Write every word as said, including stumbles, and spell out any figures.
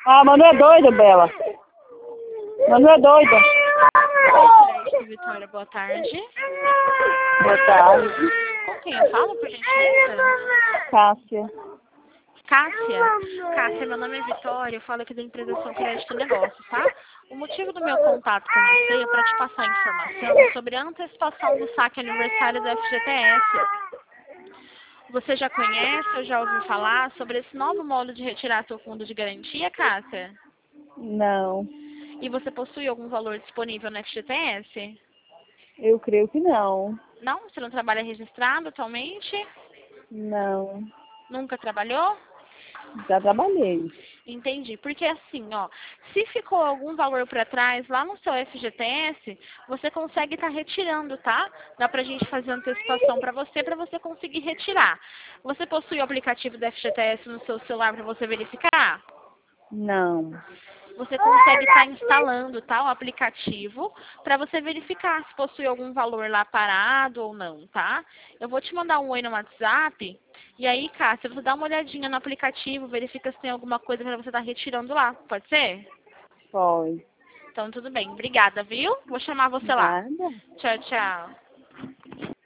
Ah, Manu é doida, Bela. Manu é doida. Oi, Vitória, boa tarde. Boa tarde. Com quem eu falo, por gentileza? Cássia. Cássia. Cássia, meu nome é Vitória, eu falo aqui da empresa São Crédito Negócios, tá? O motivo do meu contato com você é para te passar informação sobre a antecipação do saque aniversário do F G T S. Você já conhece ou já ouviu falar sobre esse novo modo de retirar seu fundo de garantia, Cássia? Não. E você possui algum valor disponível no F G T S? Eu creio que não. Não? Você não trabalha registrado atualmente? Não. Nunca trabalhou? Já trabalhei. Entendi. Porque assim, ó, se ficou algum valor para trás lá no seu F G T S, você consegue estar retirando, tá? Dá pra gente fazer antecipação para você, para você conseguir retirar. Você possui o aplicativo do F G T S no seu celular para você verificar? Não. Você consegue estar instalando, tá, o aplicativo para você verificar se possui algum valor lá parado ou não, tá? Eu vou te mandar um oi no WhatsApp e aí, Cássia, você dá uma olhadinha no aplicativo, verifica se tem alguma coisa para você estar retirando lá, pode ser? Pode. Então, tudo bem. Obrigada, viu? Vou chamar você lá. Nada. Tchau, tchau.